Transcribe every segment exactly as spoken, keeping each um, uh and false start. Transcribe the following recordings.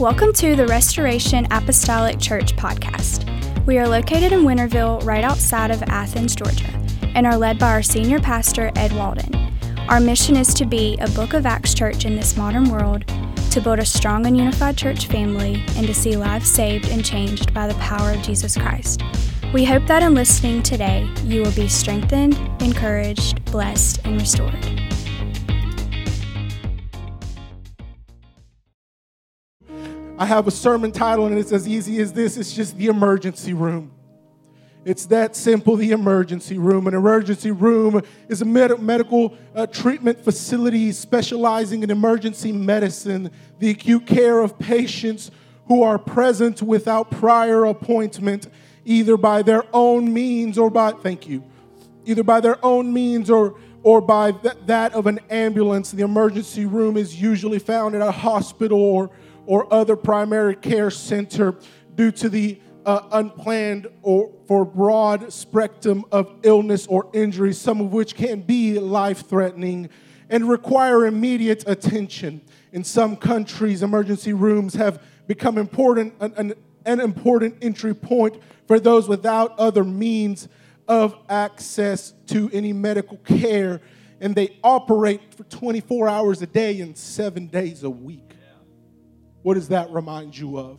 Welcome to the Restoration Apostolic Church podcast. We are located in Winterville, right outside of Athens, Georgia, and are led by our senior pastor, Ed Walden. Our mission is to be a Book of Acts church in this modern world, to build a strong and unified church family, and to see lives saved and changed by the power of Jesus Christ. We hope that in listening today, you will be strengthened, encouraged, blessed, and restored. I have a sermon title, and it's as easy as this. It's just the emergency room. It's that simple, the emergency room. An emergency room is a med- medical uh, treatment facility specializing in emergency medicine, the acute care of patients who are present without prior appointment, either by their own means or by, thank you, either by their own means or or by th- that of an ambulance. The emergency room is usually found at a hospital or or other primary care center due to the uh, unplanned or for broad spectrum of illness or injury, some of which can be life-threatening and require immediate attention. In some countries, emergency rooms have become important, an, an, an important entry point for those without other means of access to any medical care, and they operate for twenty-four hours a day and seven days a week. What does that remind you of?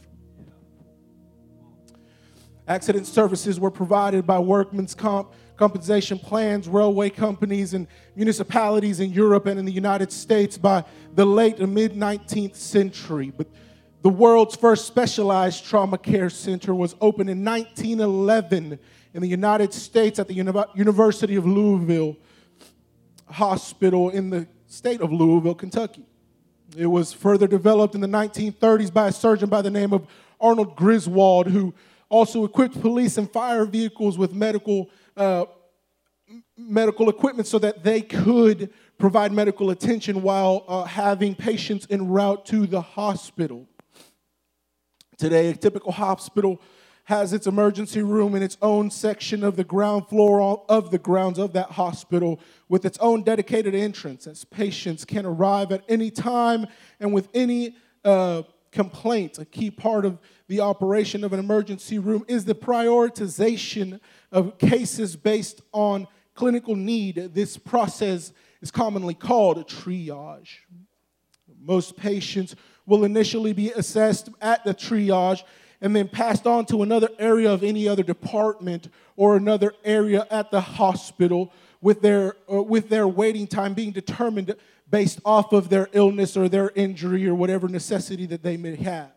Accident services were provided by workmen's comp, compensation plans, railway companies, and municipalities in Europe and in the United States by the late and mid-nineteenth century. But the world's first specialized trauma care center was opened in nineteen eleven in the United States at the Uni- University of Louisville Hospital in the state of Louisville, Kentucky. It was further developed in the nineteen thirties by a surgeon by the name of Arnold Griswold, who also equipped police and fire vehicles with medical uh, medical equipment so that they could provide medical attention while uh, having patients en route to the hospital. Today, a typical hospital has its emergency room in its own section of the ground floor of the grounds of that hospital with its own dedicated entrance, as patients can arrive at any time and with any uh, complaint. A key part of the operation of an emergency room is the prioritization of cases based on clinical need. This process is commonly called a triage. Most patients will initially be assessed at the triage and then passed on to another area of any other department or another area at the hospital with their uh, with their waiting time being determined based off of their illness or their injury or whatever necessity that they may have.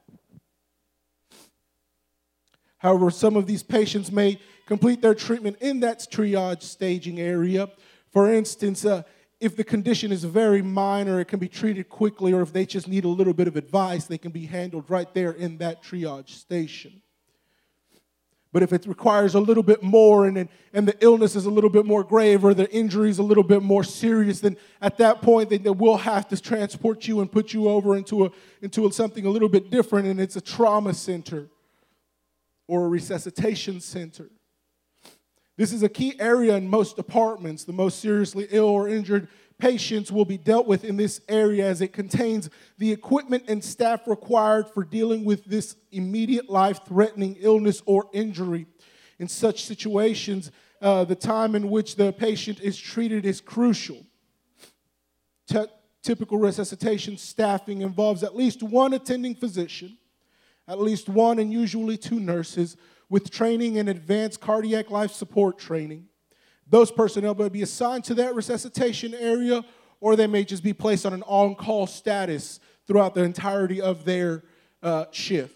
However, some of these patients may complete their treatment in that triage staging area. For instance, uh, if the condition is very minor, it can be treated quickly, or if they just need a little bit of advice, they can be handled right there in that triage station. But if it requires a little bit more and, and the illness is a little bit more grave or the injury is a little bit more serious, then at that point, they, they will have to transport you and put you over into, a, into a, something a little bit different, and it's a trauma center or a resuscitation center. This is a key area in most departments. The most seriously ill or injured patients will be dealt with in this area as it contains the equipment and staff required for dealing with this immediate life-threatening illness or injury. In such situations, uh, the time in which the patient is treated is crucial. T- typical resuscitation staffing involves at least one attending physician, at least one and usually two nurses, with training and advanced cardiac life support training. Those personnel may be assigned to that resuscitation area, or they may just be placed on an on-call status throughout the entirety of their uh, shift.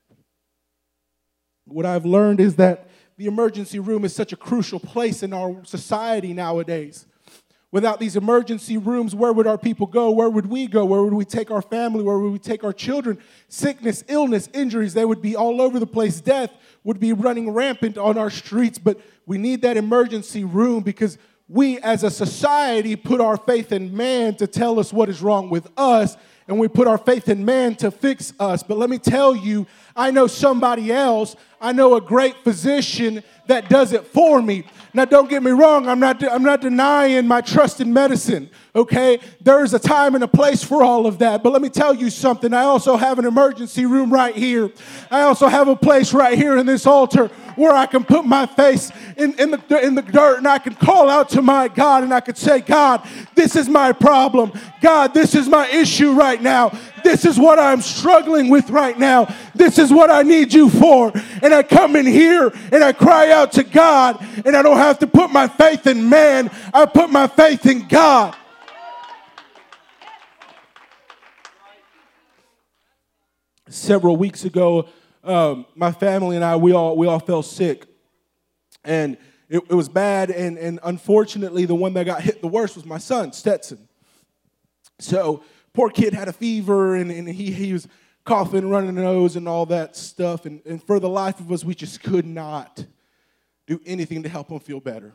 What I've learned is that the emergency room is such a crucial place in our society nowadays. Without these emergency rooms, where would our people go? Where would we go? Where would we take our family? Where would we take our children? Sickness, illness, injuries, they would be all over the place. Death would be running rampant on our streets. But we need that emergency room because we as a society put our faith in man to tell us what is wrong with us. and we put our faith in man to fix us. But let me tell you, I know somebody else. I know a great physician that does it for me. Now, don't get me wrong. I'm not, I'm not denying my trust in medicine, okay? There is a time and a place for all of that. But let me tell you something. I also have an emergency room right here. I also have a place right here in this altar where I can put my face in, in, the, in the dirt, and I can call out to my God, and I could say, God, this is my problem. God, this is my issue right now. This is what I'm struggling with right now. This is what I need you for. And I come in here and I cry out to God, and I don't have to put my faith in man. I put my faith in God. Several weeks ago, um, my family and I, we all we all fell sick. And it, it was bad. And, and unfortunately, the one that got hit the worst was my son, Stetson. So poor kid had a fever, and, and he, he was coughing, running the nose, and all that stuff. And, and for the life of us, we just could not do anything to help him feel better.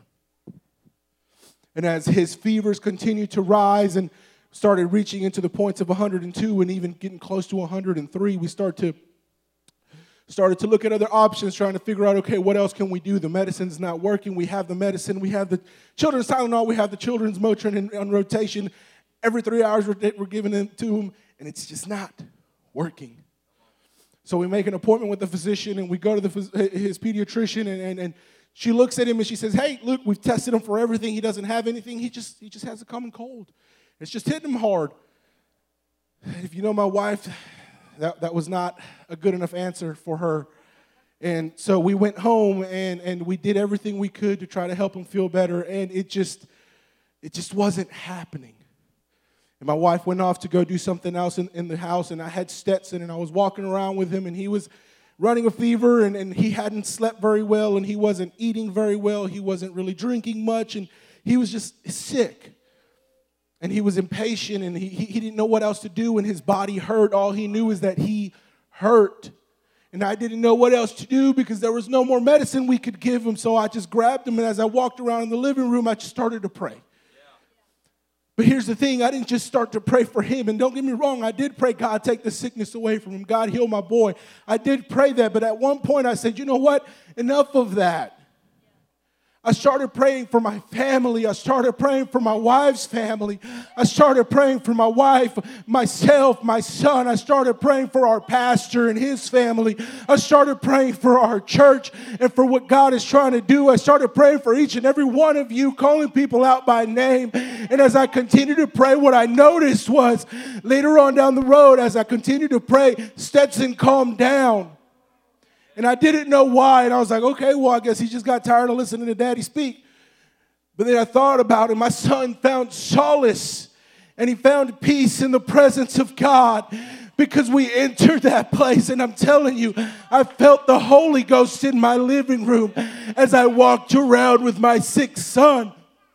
And as his fevers continued to rise and started reaching into the points of one hundred two and even getting close to one hundred three, we start to started to look at other options, trying to figure out, okay, what else can we do? The medicine's not working. We have the medicine. We have the children's Tylenol. We have the children's Motrin in, on rotation. Every three hours we're, we're giving it to him, and it's just not working. So we make an appointment with the physician, and we go to the his pediatrician, and, and, and she looks at him, and she says, hey, look, we've tested him for everything. He doesn't have anything. He just, he just has a common cold. It's just hitting him hard. If you know my wife, that, that was not a good enough answer for her. And so we went home, and, and we did everything we could to try to help him feel better, and it just, it just wasn't happening. And my wife went off to go do something else in, in the house, and I had Stetson, and I was walking around with him, and he was running a fever, and, and he hadn't slept very well, and he wasn't eating very well. He wasn't really drinking much, and he was just sick. And he was impatient, and he, he, he didn't know what else to do, and his body hurt. All he knew is that he hurt. And I didn't know what else to do because there was no more medicine we could give him, so I just grabbed him, and as I walked around in the living room, I just started to pray. But here's the thing, I didn't just start to pray for him. And don't get me wrong, I did pray, God, take the sickness away from him. God, heal my boy. I did pray that. But at one point I said, you know what? Enough of that. I started praying for my family. I started praying for my wife's family. I started praying for my wife, myself, my son. I started praying for our pastor and his family. I started praying for our church and for what God is trying to do. I started praying for each and every one of you, calling people out by name. And as I continued to pray, what I noticed was later on down the road, as I continued to pray, Stetson calmed down. And I didn't know why. And I was like, okay, well, I guess he just got tired of listening to Daddy speak. But then I thought about it. My son found solace and he found peace in the presence of God because we entered that place. And I'm telling you, I felt the Holy Ghost in my living room as I walked around with my sick son.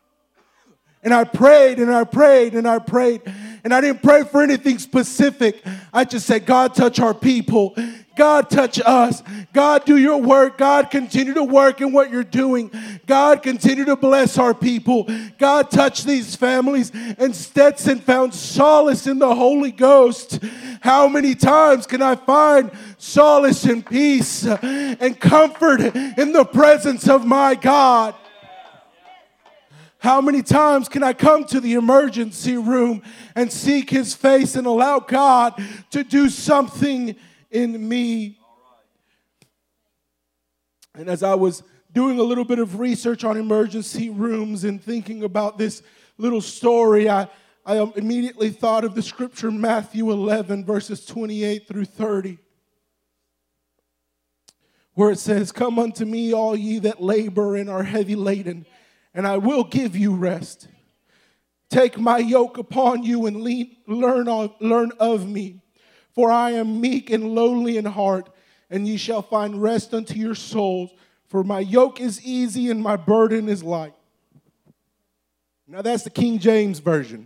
And I prayed and I prayed and I prayed. And I didn't pray for anything specific. I just said, God, touch our people. God, touch us. God, do your work. God, continue to work in what you're doing. God, continue to bless our people. God, touch these families. And Stetson found solace in the Holy Ghost. How many times can I find solace and peace and comfort in the presence of my God? How many times can I come to the emergency room and seek his face and allow God to do something in me? And as I was doing a little bit of research on emergency rooms and thinking about this little story, I, I immediately thought of the scripture Matthew eleven, verses twenty-eight through thirty, where it says, "Come unto me, all ye that labor and are heavy laden, and I will give you rest. Take my yoke upon you and lean, learn, on, learn of me. For I am meek and lowly in heart, and ye shall find rest unto your souls. For my yoke is easy and my burden is light." Now that's the King James Version.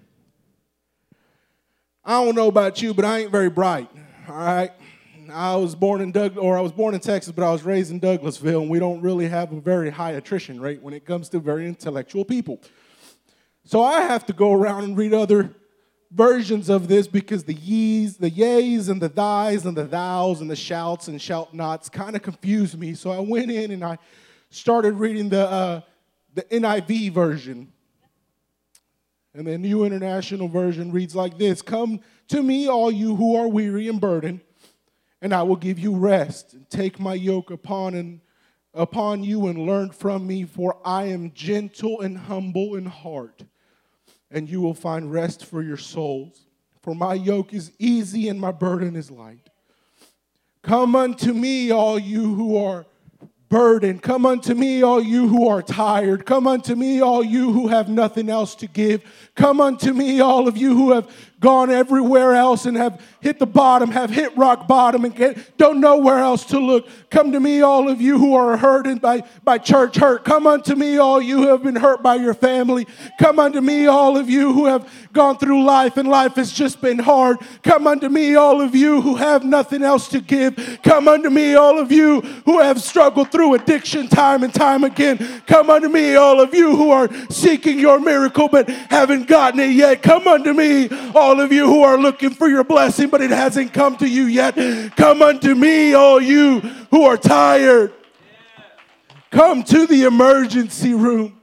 I don't know about you, but I ain't very bright, all right? I was born in Doug, or I was born in Texas, but I was raised in Douglasville, and we don't really have a very high attrition rate when it comes to very intellectual people. So I have to go around and read other versions of this because the ye's, the yays and the thys and the thous and the shouts and shout nots kind of confused me. So I went in and I started reading the uh, the N I V version. And the New International Version reads like this: "Come to me, all you who are weary and burdened, and I will give you rest. Take my yoke upon and upon you and learn from me, for I am gentle and humble in heart, and you will find rest for your souls. For my yoke is easy and my burden is light. Come unto me, all you who are burdened. Come unto me, all you who are tired. Come unto me, all you who have nothing else to give. Come unto me, all of you who have gone everywhere else and have hit the bottom, have hit rock bottom and get, don't know where else to look. Come to me, all of you who are hurted by, by church hurt. Come unto me, all you who have been hurt by your family. Come unto me, all of you who have gone through life and life has just been hard. Come unto me, all of you who have nothing else to give. Come unto me, all of you who have struggled through addiction time and time again. Come unto me, all of you who are seeking your miracle but haven't gotten it yet. Come unto me, all of you who are looking for your blessing but it hasn't come to you yet. Come unto me, all you who are tired. Come to the emergency room.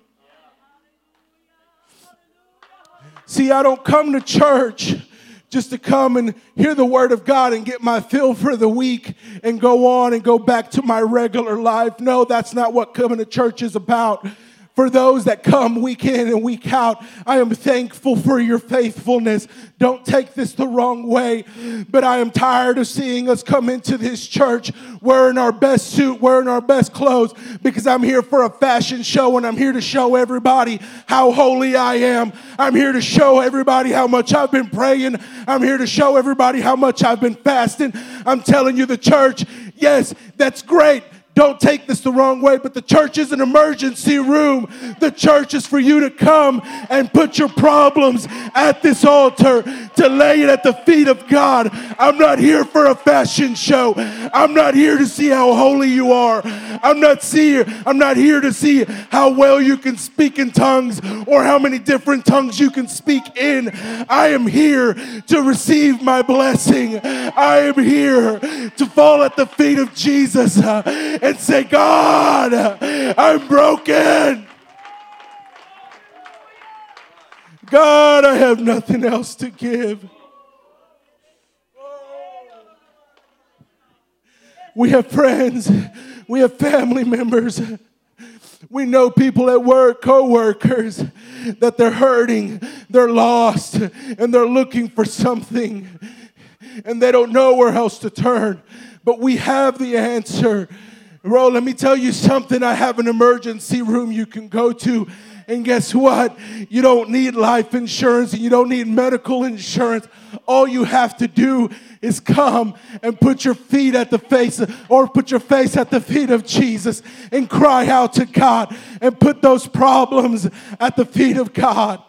See, I don't come to church just to come and hear the word of God and get my fill for the week and go on and go back to my regular life. No, that's not what coming to church is about. For those that come week in and week out, I am thankful for your faithfulness. Don't take this the wrong way, but I am tired of seeing us come into this church wearing our best suit, wearing our best clothes, because I'm here for a fashion show and I'm here to show everybody how holy I am. I'm here to show everybody how much I've been praying. I'm here to show everybody how much I've been fasting. I'm telling you, the church, yes, that's great. Don't take this the wrong way, but the church is an emergency room. The church is for you to come and put your problems at this altar, to lay it at the feet of God. I'm not here for a fashion show. I'm not here to see how holy you are. I'm not see, I'm not here to see how well you can speak in tongues or how many different tongues you can speak in. I am here to receive my blessing. I am here to fall at the feet of Jesus uh, and say, God, I'm broken. God, I have nothing else to give. We have friends. We have family members. We know people at work, co-workers, that they're hurting, they're lost, and they're looking for something, and they don't know where else to turn. But we have the answer. Bro, let me tell you something. I have an emergency room you can go to. And guess what? You don't need life insurance and you don't need medical insurance. All you have to do is come and put your feet at the face or put your face at the feet of Jesus and cry out to God and put those problems at the feet of God.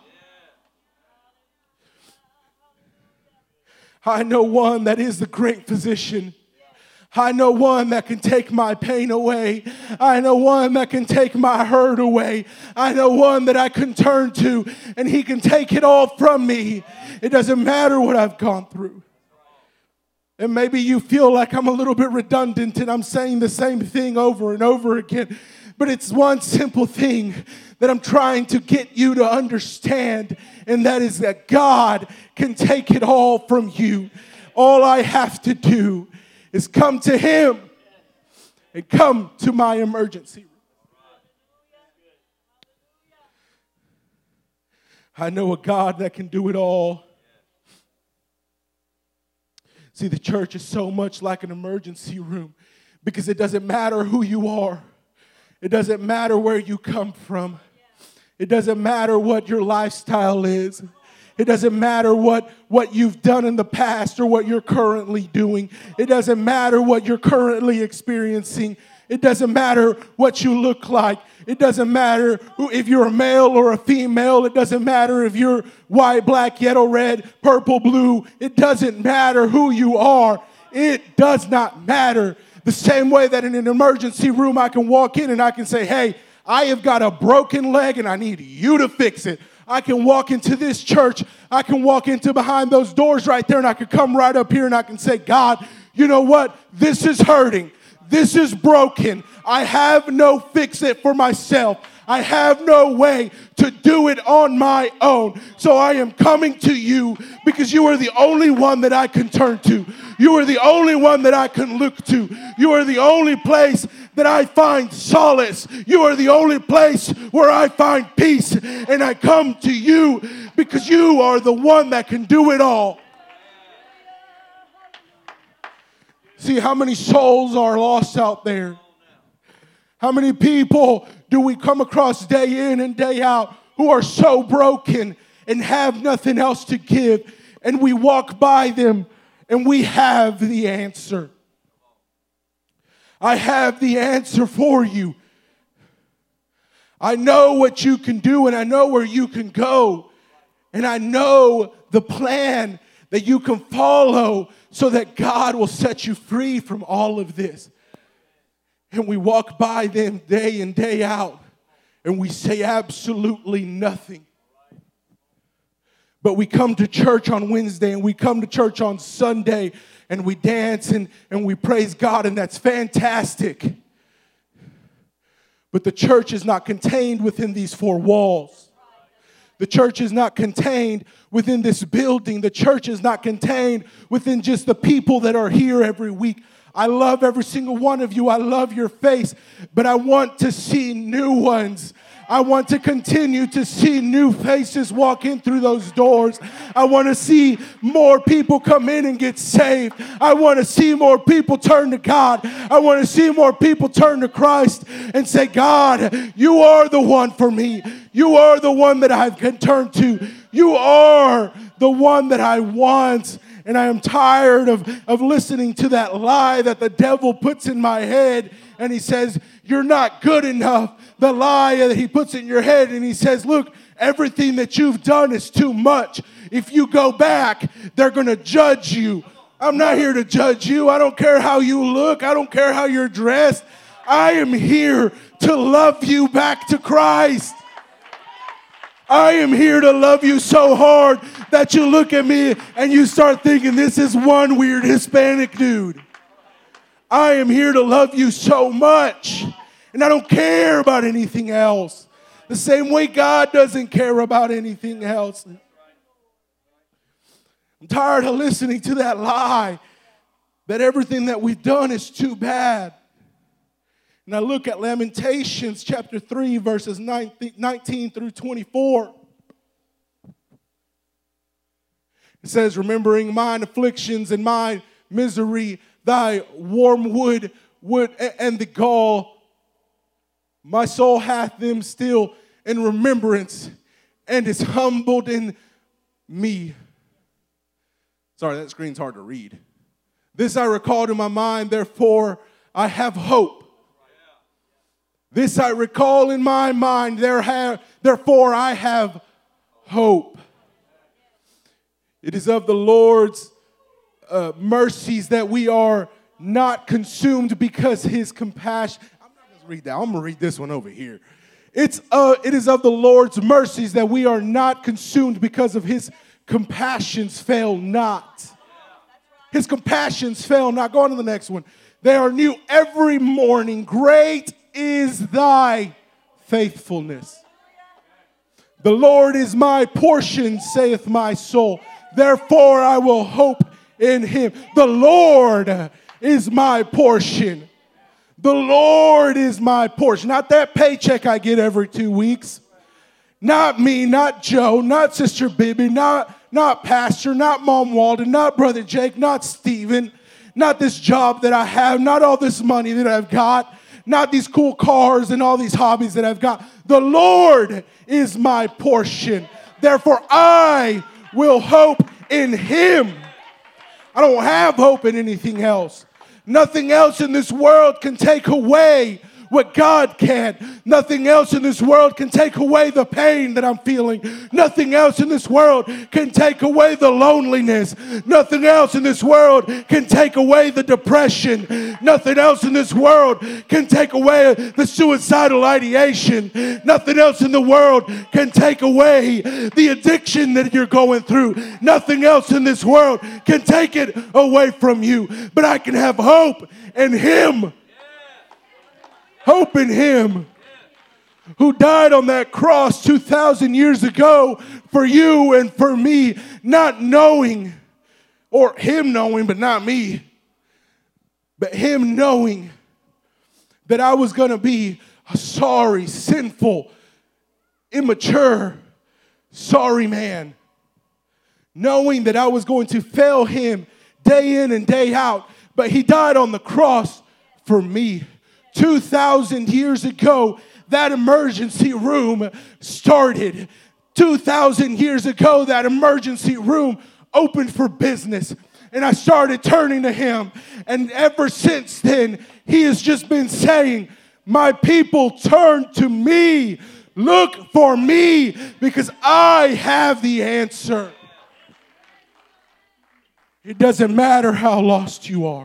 I know one that is the great physician. I know one that can take my pain away. I know one that can take my hurt away. I know one that I can turn to and he can take it all from me. It doesn't matter what I've gone through. And maybe you feel like I'm a little bit redundant and I'm saying the same thing over and over again. But it's one simple thing that I'm trying to get you to understand, and that is that God can take it all from you. All I have to do is come to him and come to my emergency room. I know a God that can do it all. See, the church is so much like an emergency room because it doesn't matter who you are. It doesn't matter where you come from. It doesn't matter what your lifestyle is. It doesn't matter what, what you've done in the past or what you're currently doing. It doesn't matter what you're currently experiencing. It doesn't matter what you look like. It doesn't matter who, if you're a male or a female. It doesn't matter if you're white, black, yellow, red, purple, blue. It doesn't matter who you are. It does not matter. The same way that in an emergency room I can walk in and I can say, hey, I have got a broken leg and I need you to fix it. I can walk into this church. I can walk into behind those doors right there, and I can come right up here and I can say, God, you know what? This is hurting. This is broken. I have no fix-it for myself. I have no way to do it on my own. So I am coming to you because you are the only one that I can turn to. You are the only one that I can look to. You are the only place that I find solace. You are the only place where I find peace. And I come to you because you are the one that can do it all. See, how many souls are lost out there? How many people do we come across day in and day out who are so broken and have nothing else to give? And we walk by them and we have the answer. I have the answer for you. I know what you can do and I know where you can go. And I know the plan that you can follow so that God will set you free from all of this. And we walk by them day in, day out, and we say absolutely nothing. But we come to church on Wednesday, and we come to church on Sunday, and we dance and, and we praise God, and that's fantastic. But the church is not contained within these four walls. The church is not contained within this building. The church is not contained within just the people that are here every week. I love every single one of you. I love your face, but I want to see new ones. I want to continue to see new faces walk in through those doors. I want to see more people come in and get saved. I want to see more people turn to God. I want to see more people turn to Christ and say, God, you are the one for me. You are the one that I can turn to. You are the one that I want. And I am tired of, of listening to that lie that the devil puts in my head. And he says, you're not good enough. The lie that he puts in your head. And he says, look, everything that you've done is too much. If you go back, they're going to judge you. I'm not here to judge you. I don't care how you look. I don't care how you're dressed. I am here to love you back to Christ. I am here to love you so hard that you look at me and you start thinking this is one weird Hispanic dude. I am here to love you so much. And I don't care about anything else. The same way God doesn't care about anything else. I'm tired of listening to that lie that everything that we've done is too bad. And I look at Lamentations chapter three, verses nineteen through twenty-four. It says, remembering mine afflictions and my misery, thy warm wood, wood and the gall, my soul hath them still in remembrance and is humbled in me. Sorry, that screen's hard to read. This I recall to my mind, therefore I have hope. This I recall in my mind, therefore I have hope. It is of the Lord's uh, mercies that we are not consumed because his compassion. I'm not going to read that. I'm going to read this one over here. It's uh, it is of the Lord's mercies that we are not consumed because of his compassions fail not. His compassions fail not. Go on to the next one. They are new every morning. Great is thy faithfulness. The Lord is my portion, saith my soul. Therefore I will hope in him. The Lord is my portion. The Lord is my portion. Not that paycheck I get every two weeks. Not me, not Joe, not Sister Bibby, not, not Pastor, not Mom Walden, not Brother Jake, not Stephen, not this job that I have, not all this money that I've got, not these cool cars and all these hobbies that I've got. The Lord is my portion. Therefore, I will hope in him. I don't have hope in anything else. Nothing else in this world can take away what God can. Nothing else in this world can take away the pain that I'm feeling. Nothing else in this world can take away the loneliness. Nothing else in this world can take away the depression. Nothing else in this world can take away the suicidal ideation. Nothing else in the world can take away the addiction that you're going through. Nothing else in this world can take it away from you. But I can have hope in Him. Hope in Him who died on that cross two thousand years ago for you and for me, not knowing, or Him knowing, but not me, but Him knowing that I was going to be a sorry, sinful, immature, sorry man. Knowing that I was going to fail Him day in and day out, but He died on the cross for me. two thousand years ago, that emergency room started. two thousand years ago, that emergency room opened for business. And I started turning to Him. And ever since then, He has just been saying, my people, turn to me. Look for me, because I have the answer. It doesn't matter how lost you are.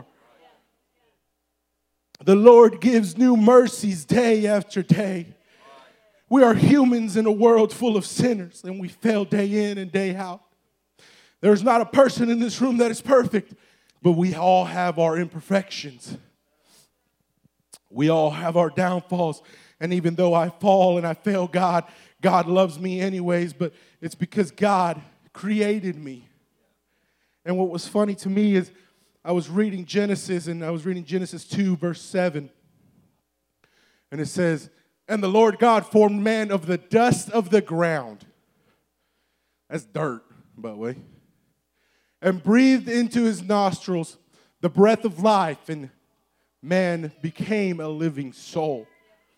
The Lord gives new mercies day after day. We are humans in a world full of sinners, and we fail day in and day out. There's not a person in this room that is perfect, but we all have our imperfections. We all have our downfalls, and even though I fall and I fail God, God loves me anyways, but it's because God created me. And what was funny to me is I was reading Genesis, and I was reading Genesis two, verse seven. And it says, and the Lord God formed man of the dust of the ground. That's dirt, by the way. And breathed into his nostrils the breath of life, and man became a living soul.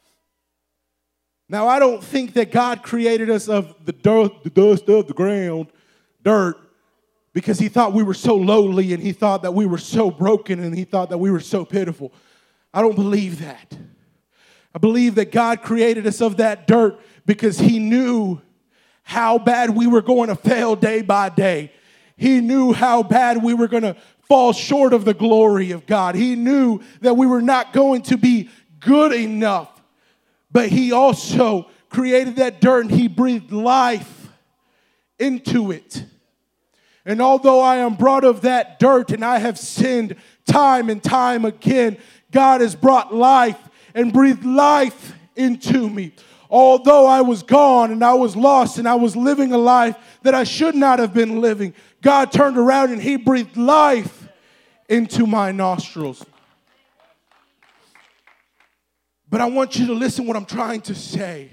Now, I don't think that God created us of the dirt, the dust of the ground, dirt, because He thought we were so lowly, and He thought that we were so broken, and He thought that we were so pitiful. I don't believe that. I believe that God created us of that dirt because He knew how bad we were going to fail day by day. He knew how bad we were going to fall short of the glory of God. He knew that we were not going to be good enough. But He also created that dirt, and He breathed life into it. And although I am brought of that dirt and I have sinned time and time again, God has brought life and breathed life into me. Although I was gone and I was lost and I was living a life that I should not have been living, God turned around and He breathed life into my nostrils. But I want you to listen what I'm trying to say.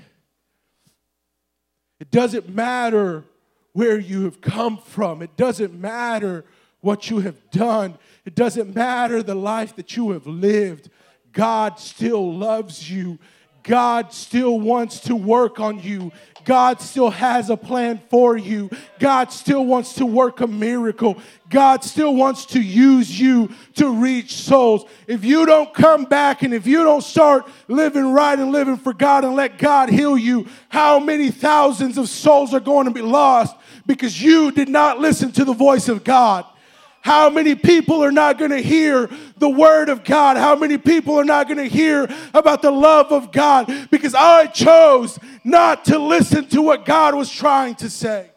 It doesn't matter where you have come from. It doesn't matter what you have done. It doesn't matter the life that you have lived. God still loves you. God still wants to work on you. God still has a plan for you. God still wants to work a miracle. God still wants to use you to reach souls. If you don't come back and if you don't start living right and living for God and let God heal you, how many thousands of souls are going to be lost because you did not listen to the voice of God? How many people are not going to hear the word of God? How many people are not going to hear about the love of God because I chose not to listen to what God was trying to say?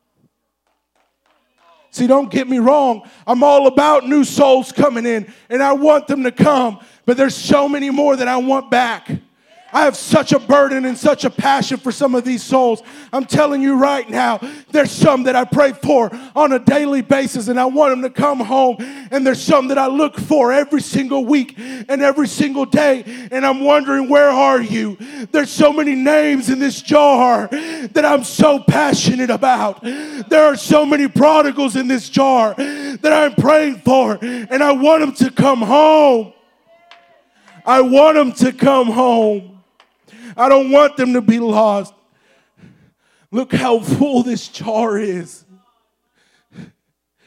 See, don't get me wrong. I'm all about new souls coming in, and I want them to come, but there's so many more that I want back. I have such a burden and such a passion for some of these souls. I'm telling you right now, there's some that I pray for on a daily basis, and I want them to come home. And there's some that I look for every single week and every single day, and I'm wondering, where are you? There's so many names in this jar that I'm so passionate about. There are so many prodigals in this jar that I'm praying for, and I want them to come home. I want them to come home. I don't want them to be lost. Look how full this jar is.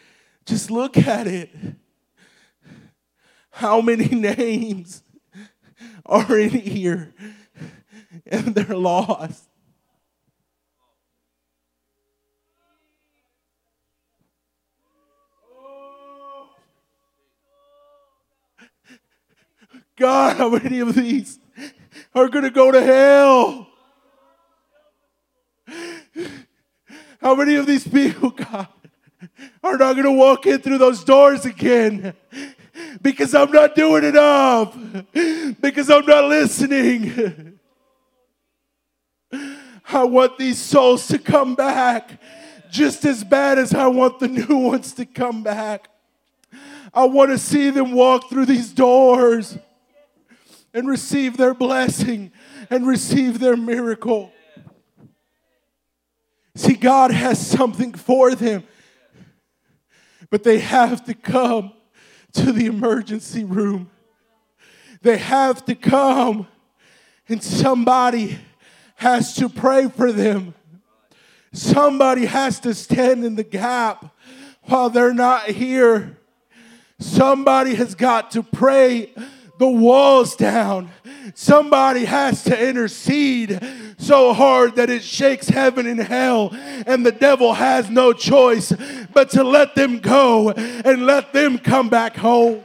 Just look at it. How many names are in here and they're lost. God, how many of these are going to go to hell? How many of these people, God, are not going to walk in through those doors again? Because I'm not doing enough. Because I'm not listening. I want these souls to come back just as bad as I want the new ones to come back. I want to see them walk through these doors and receive their blessing and receive their miracle. See, God has something for them, but they have to come to the emergency room. They have to come, and somebody has to pray for them. Somebody has to stand in the gap while they're not here. Somebody has got to pray the walls down. Somebody has to intercede so hard that it shakes heaven and hell, and the devil has no choice but to let them go and let them come back home.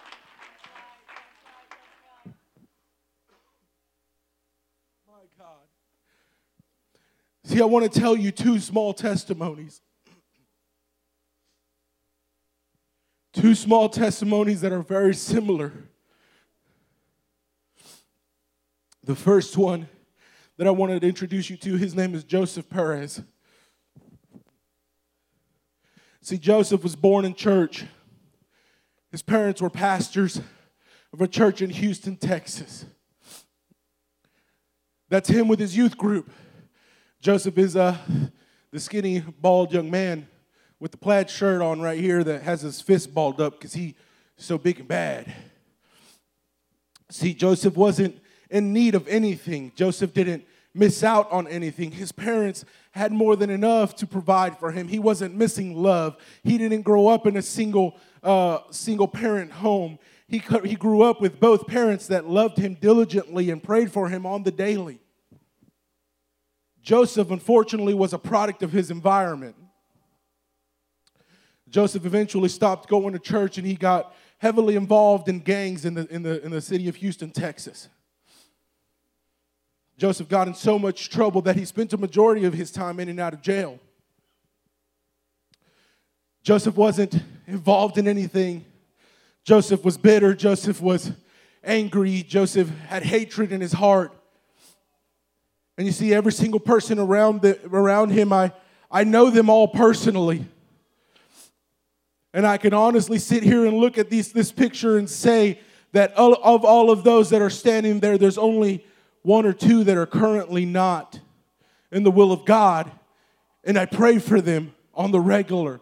My God. See, I want to tell you two small testimonies. Two small testimonies that are very similar. The first one that I wanted to introduce you to, his name is Joseph Perez. See, Joseph was born in church. His parents were pastors of a church in Houston, Texas. That's him with his youth group. Joseph is uh, the skinny, bald young man with the plaid shirt on right here that has his fist balled up because he's so big and bad. See, Joseph wasn't in need of anything. Joseph didn't miss out on anything. His parents had more than enough to provide for him. He wasn't missing love. He didn't grow up in a single uh, single parent home. He, he grew up with both parents that loved him diligently and prayed for him on the daily. Joseph, unfortunately, was a product of his environment. Joseph eventually stopped going to church, and he got heavily involved in gangs in the in the in the city of Houston, Texas. Joseph got in so much trouble that he spent a majority of his time in and out of jail. Joseph wasn't involved in anything. Joseph was bitter. Joseph was angry. Joseph had hatred in his heart. And you see, every single person around the, around him, I, I know them all personally. And I can honestly sit here and look at these, this picture and say that of all of those that are standing there, there's only one or two that are currently not in the will of God, and I pray for them on the regular.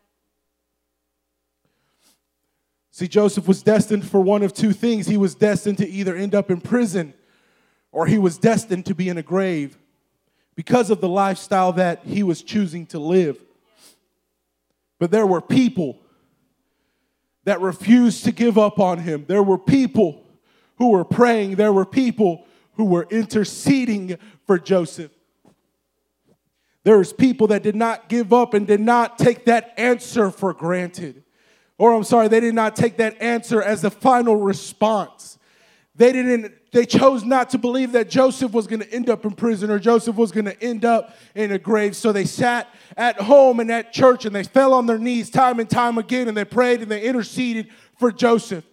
See, Joseph was destined for one of two things. He was destined to either end up in prison or he was destined to be in a grave because of the lifestyle that he was choosing to live. But there were people that refused to give up on him. There were people who were praying. There were people who were interceding for Joseph. There's people that did not give up and did not take that answer for granted. Or I'm sorry, they did not take that answer as the final response. They didn't, they chose not to believe that Joseph was going to end up in prison or Joseph was going to end up in a grave. So they sat at home and at church and they fell on their knees time and time again and they prayed and they interceded for Joseph.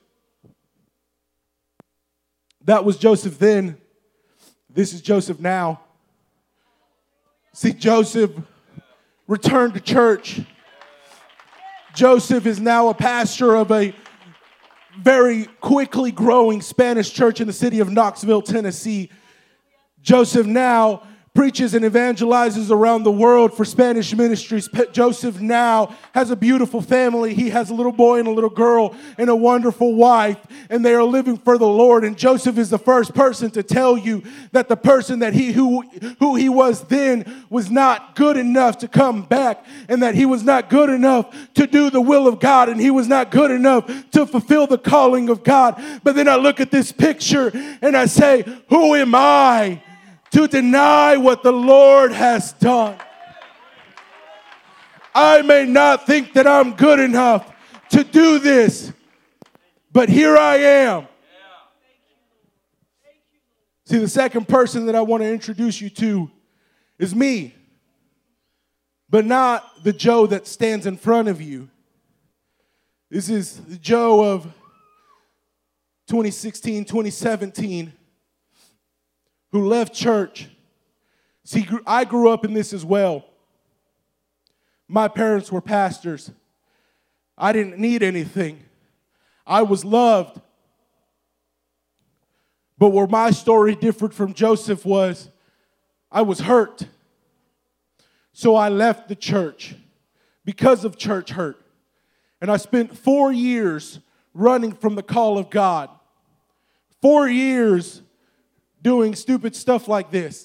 That was Joseph then. This is Joseph now. See, Joseph returned to church. Joseph is now a pastor of a very quickly growing Spanish church in the city of Knoxville, Tennessee. Joseph now preaches and evangelizes around the world for Spanish ministries. Joseph now has a beautiful family. He has a little boy and a little girl and a wonderful wife, and they are living for the Lord. And Joseph is the first person to tell you that the person that he who, who he was then was not good enough to come back, and that he was not good enough to do the will of God, and he was not good enough to fulfill the calling of God. But then I look at this picture and I say, who am I to deny what the Lord has done? I may not think that I'm good enough to do this, but here I am. See, the second person that I want to introduce you to is me, but not the Joe that stands in front of you. This is the Joe of twenty sixteen, twenty seventeen. Who left church. See, I grew up in this as well. My parents were pastors. I didn't need anything. I was loved. But where my story differed from Joseph was, I was hurt. So I left the church because of church hurt. And I spent four years running from the call of God. Four years doing stupid stuff like this.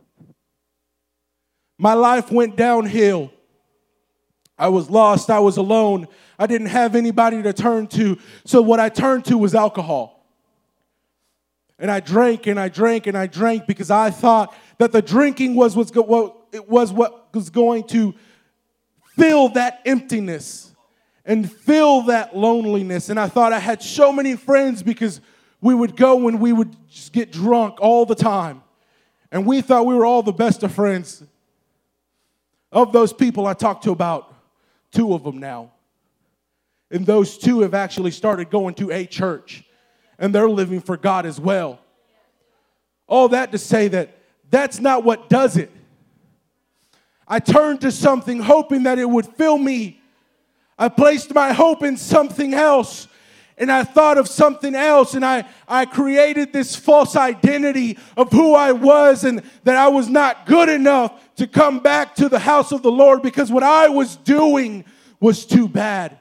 My life went downhill. I was lost. I was alone. I didn't have anybody to turn to. So what I turned to was alcohol. And I drank and I drank and I drank because I thought that the drinking was what's go- what it was what was going to fill that emptiness and fill that loneliness. And I thought I had so many friends because we would go and we would just get drunk all the time. And we thought we were all the best of friends. Of those people, I talked to about two of them now. And those two have actually started going to a church. And they're living for God as well. All that to say that that's not what does it. I turned to something hoping that it would fill me. I placed my hope in something else. And I thought of something else, and I, I created this false identity of who I was and that I was not good enough to come back to the house of the Lord because what I was doing was too bad.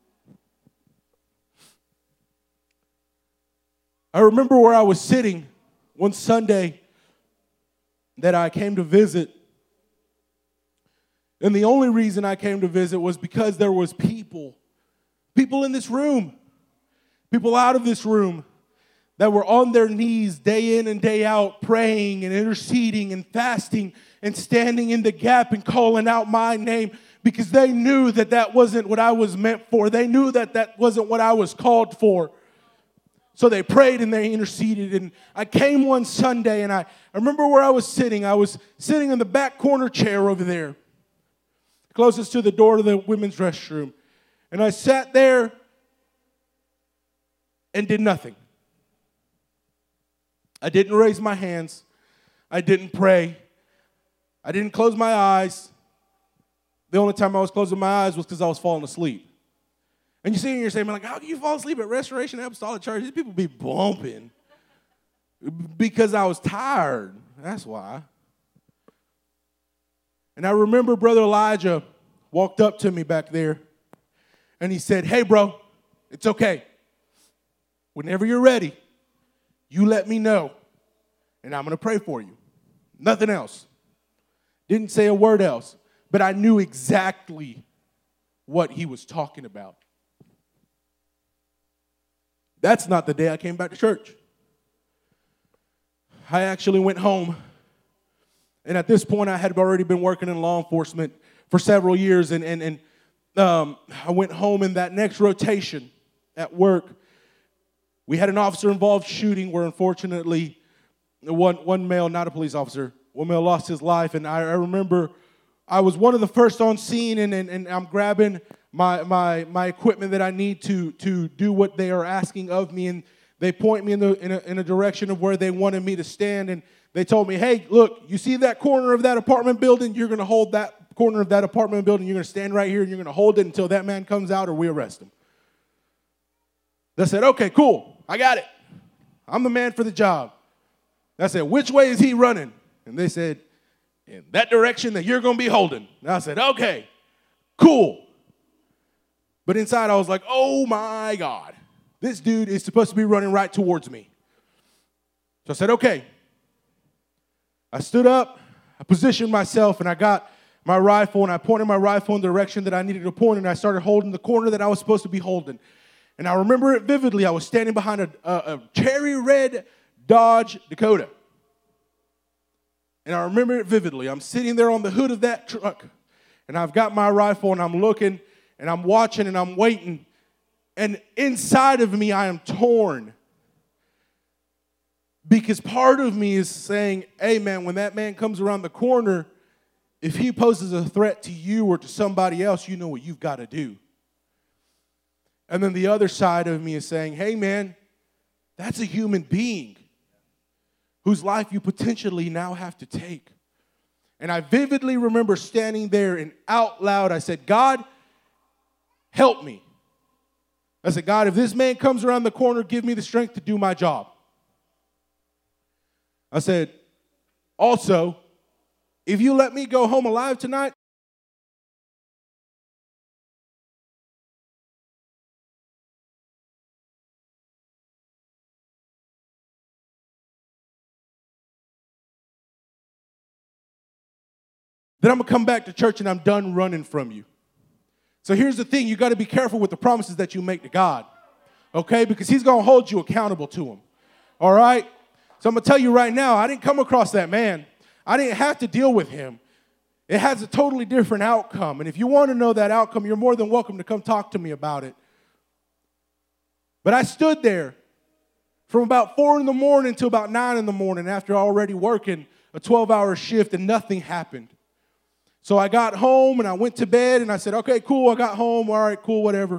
I remember where I was sitting one Sunday that I came to visit. And the only reason I came to visit was because there was people, people in this room. People out of this room that were on their knees day in and day out praying and interceding and fasting and standing in the gap and calling out my name because they knew that that wasn't what I was meant for. They knew that that wasn't what I was called for. So they prayed and they interceded. And I came one Sunday and I, I remember where I was sitting. I was sitting in the back corner chair over there, closest to the door to the women's restroom. And I sat there and did nothing. I didn't raise my hands. I didn't pray. I didn't close my eyes. The only time I was closing my eyes was because I was falling asleep. And you see, you're saying, like, how can you fall asleep at Restoration Apostolic Church? These people be bumping. Because I was tired. That's why. And I remember Brother Elijah walked up to me back there. And he said, hey, bro, it's okay. Whenever you're ready, you let me know, and I'm going to pray for you. Nothing else. Didn't say a word else, but I knew exactly what he was talking about. That's not the day I came back to church. I actually went home, and at this point, I had already been working in law enforcement for several years, and, and, and um, I went home in that next rotation at work. We had an officer-involved shooting where, unfortunately, one, one male, not a police officer, one male lost his life. And I, I remember I was one of the first on scene, and, and, and I'm grabbing my, my, my equipment that I need to, to do what they are asking of me. And they point me in, the, in, a, in a direction of where they wanted me to stand. And they told me, hey, look, you see that corner of that apartment building? You're going to hold that corner of that apartment building. You're going to stand right here, and you're going to hold it until that man comes out or we arrest him. They said, okay, cool. I got it. I'm the man for the job. I said, which way is he running? And they said, in that direction that you're going to be holding. And I said, okay, cool. But inside I was like, oh my God, this dude is supposed to be running right towards me. So I said, okay. I stood up, I positioned myself, and I got my rifle, and I pointed my rifle in the direction that I needed to point, and I started holding the corner that I was supposed to be holding. And I remember it vividly. I was standing behind a, a, a cherry red Dodge Dakota. And I remember it vividly. I'm sitting there on the hood of that truck, and I've got my rifle, and I'm looking, and I'm watching, and I'm waiting. And inside of me, I am torn. Because part of me is saying, hey, man, when that man comes around the corner, if he poses a threat to you or to somebody else, you know what you've got to do. And then the other side of me is saying, hey, man, that's a human being whose life you potentially now have to take. And I vividly remember standing there and out loud, I said, God, help me. I said, God, if this man comes around the corner, give me the strength to do my job. I said, also, if you let me go home alive tonight, then I'm going to come back to church and I'm done running from you. So here's the thing. You got to be careful with the promises that you make to God, okay? Because he's going to hold you accountable to them, all right? So I'm going to tell you right now, I didn't come across that man. I didn't have to deal with him. It has a totally different outcome. And if you want to know that outcome, you're more than welcome to come talk to me about it. But I stood there from about four in the morning to about nine in the morning after already working a twelve-hour shift, and nothing happened. So I got home and I went to bed and I said, okay, cool, I got home. All right, cool, whatever.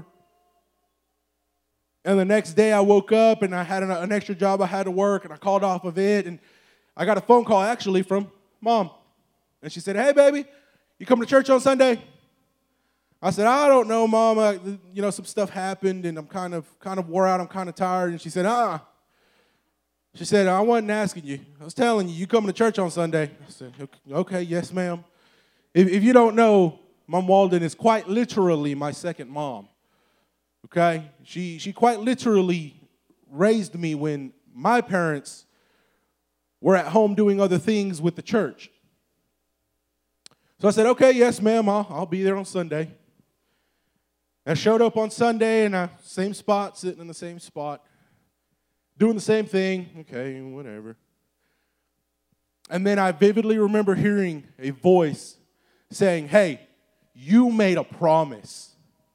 And the next day I woke up and I had an, an extra job I had to work, and I called off of it. And I got a phone call actually from Mom. And she said, hey, baby, you coming to church on Sunday? I said, I don't know, Mom. I, you know, some stuff happened and I'm kind of kind of wore out. I'm kind of tired. And she said, ah. She said, I wasn't asking you. I was telling you, you coming to church on Sunday? I said, okay, yes, ma'am. If, if you don't know, Mom Walden is quite literally my second mom. Okay? She, she quite literally raised me when my parents were at home doing other things with the church. So I said, okay, yes, ma'am, I'll, I'll be there on Sunday. I showed up on Sunday in the same spot, sitting in the same spot, doing the same thing. Okay, whatever. And then I vividly remember hearing a voice saying, hey, you made a promise.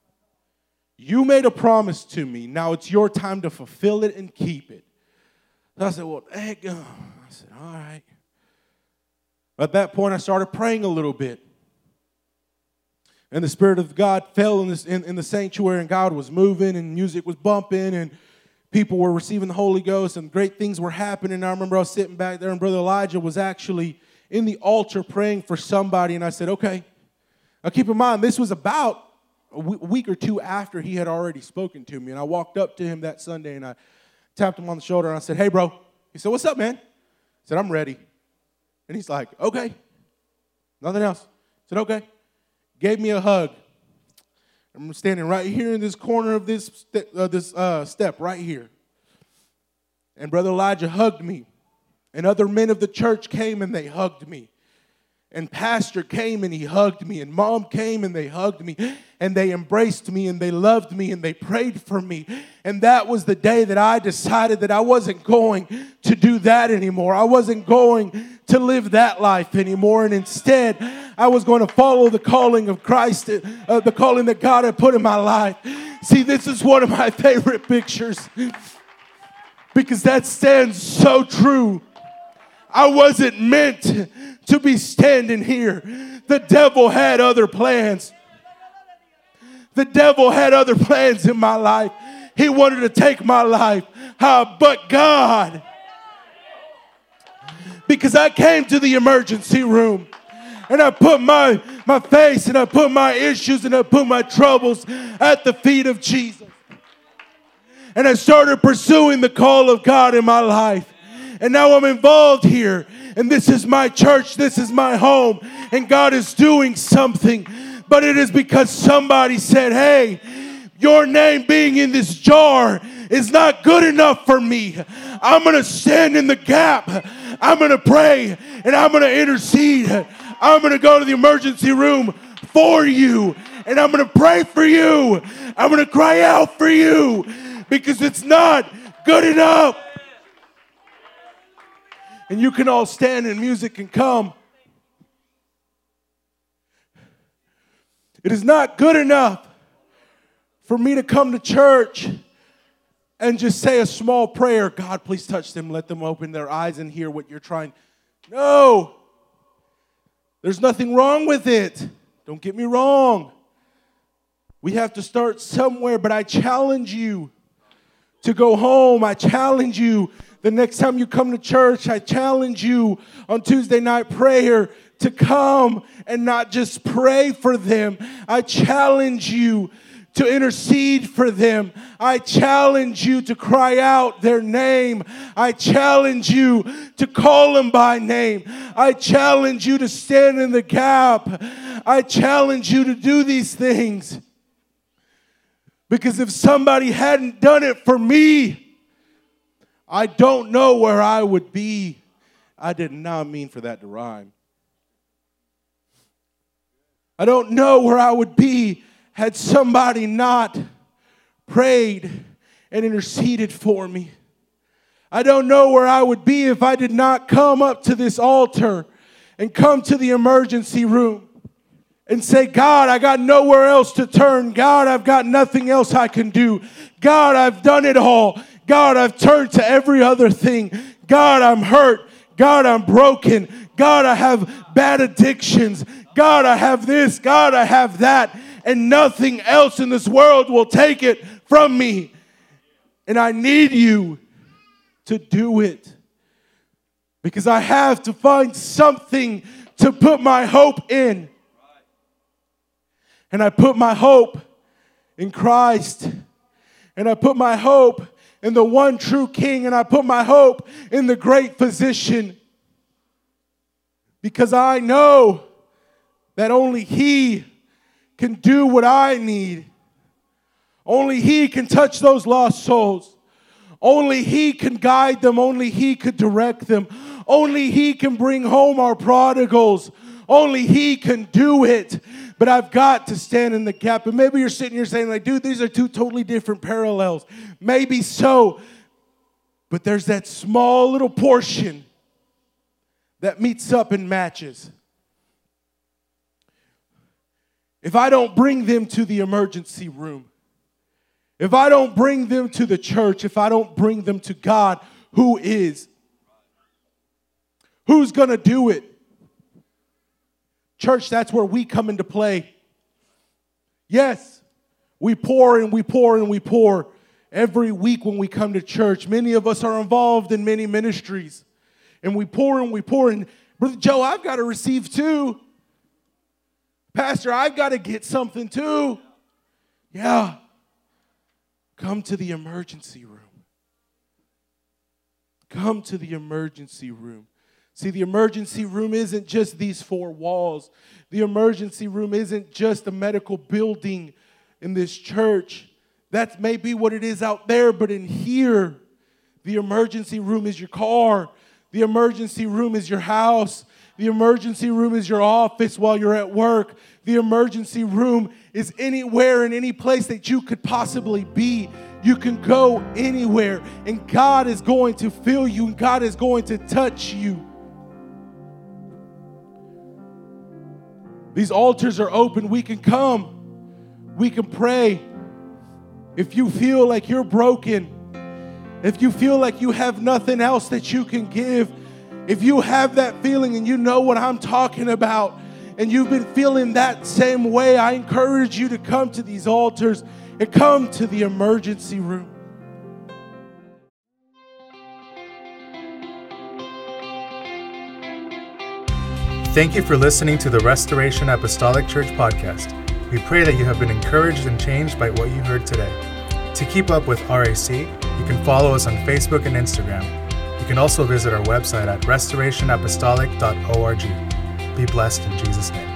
You made a promise to me. Now it's your time to fulfill it and keep it. So I said, well, heck, uh, I said, all right. At that point, I started praying a little bit. And the Spirit of God fell in, this, in, in the sanctuary, and God was moving, and music was bumping, and people were receiving the Holy Ghost, and great things were happening. I remember I was sitting back there, and Brother Elijah was actually in the altar praying for somebody, and I said, okay. Now keep in mind, this was about a week or two after he had already spoken to me, and I walked up to him that Sunday, and I tapped him on the shoulder, and I said, hey, bro. He said, what's up, man? I said, I'm ready. And he's like, okay. Nothing else. I said, okay. Gave me a hug. I'm standing right here in this corner of this, ste- uh, this uh, step right here. And Brother Elijah hugged me. And other men of the church came and they hugged me. And Pastor came and he hugged me. And Mom came and they hugged me. And they embraced me and they loved me and they prayed for me. And that was the day that I decided that I wasn't going to do that anymore. I wasn't going to live that life anymore. And instead, I was going to follow the calling of Christ, uh, the calling that God had put in my life. See, this is one of my favorite pictures because that stands so true. I wasn't meant to be standing here. The devil had other plans. The devil had other plans in my life. He wanted to take my life. Uh, but God, because I came to the emergency room and I put my, my face and I put my issues and I put my troubles at the feet of Jesus. And I started pursuing the call of God in my life. And now I'm involved here and this is my church, this is my home, and God is doing something. But it is because somebody said, hey, your name being in this jar is not good enough for me. I'm going to stand in the gap. I'm going to pray, and I'm going to intercede. I'm going to go to the emergency room for you, and I'm going to pray for you. I'm going to cry out for you because it's not good enough. And you can all stand and music can come. It is not good enough for me to come to church and just say a small prayer. God, please touch them. Let them open their eyes and hear what you're trying. No. There's nothing wrong with it. Don't get me wrong. We have to start somewhere, but I challenge you to go home. I challenge you the next time you come to church. I challenge you on Tuesday night prayer to come and not just pray for them. I challenge you to intercede for them. I challenge you to cry out their name. I challenge you to call them by name. I challenge you to stand in the gap. I challenge you to do these things. Because if somebody hadn't done it for me, I don't know where I would be. I did not mean for that to rhyme. I don't know where I would be had somebody not prayed and interceded for me. I don't know where I would be if I did not come up to this altar and come to the emergency room and say, God, I got nowhere else to turn. God, I've got nothing else I can do. God, I've done it all. God, I've turned to every other thing. God, I'm hurt. God, I'm broken. God, I have bad addictions. God, I have this. God, I have that. And nothing else in this world will take it from me. And I need you to do it. Because I have to find something to put my hope in. And I put my hope in Christ. And I put my hope in the one true King. And I put my hope in the great physician. Because I know that only He can do what I need. Only He can touch those lost souls. Only He can guide them. Only He could direct them. Only He can bring home our prodigals. Only He can do it. But I've got to stand in the gap. And maybe you're sitting here saying, like, dude, these are two totally different parallels. Maybe so. But there's that small little portion that meets up and matches. If I don't bring them to the emergency room, if I don't bring them to the church, if I don't bring them to God, who is? Who's going to do it? Church, that's where we come into play. Yes, we pour and we pour and we pour every week when we come to church. Many of us are involved in many ministries. And we pour and we pour. And Brother Joe, I've got to receive too. Pastor, I've got to get something too. Yeah. Come to the emergency room. Come to the emergency room. See, the emergency room isn't just these four walls. The emergency room isn't just a medical building in this church. That may be what it is out there, but in here, the emergency room is your car. The emergency room is your house. The emergency room is your office while you're at work. The emergency room is anywhere and any place that you could possibly be. You can go anywhere, and God is going to fill you, and God is going to touch you. These altars are open. We can come. We can pray. If you feel like you're broken, if you feel like you have nothing else that you can give, if you have that feeling and you know what I'm talking about, and you've been feeling that same way, I encourage you to come to these altars and come to the emergency room. Thank you for listening to the Restoration Apostolic Church podcast. We pray that you have been encouraged and changed by what you heard today. To keep up with R A C, you can follow us on Facebook and Instagram. You can also visit our website at restoration apostolic dot org. Be blessed in Jesus' name.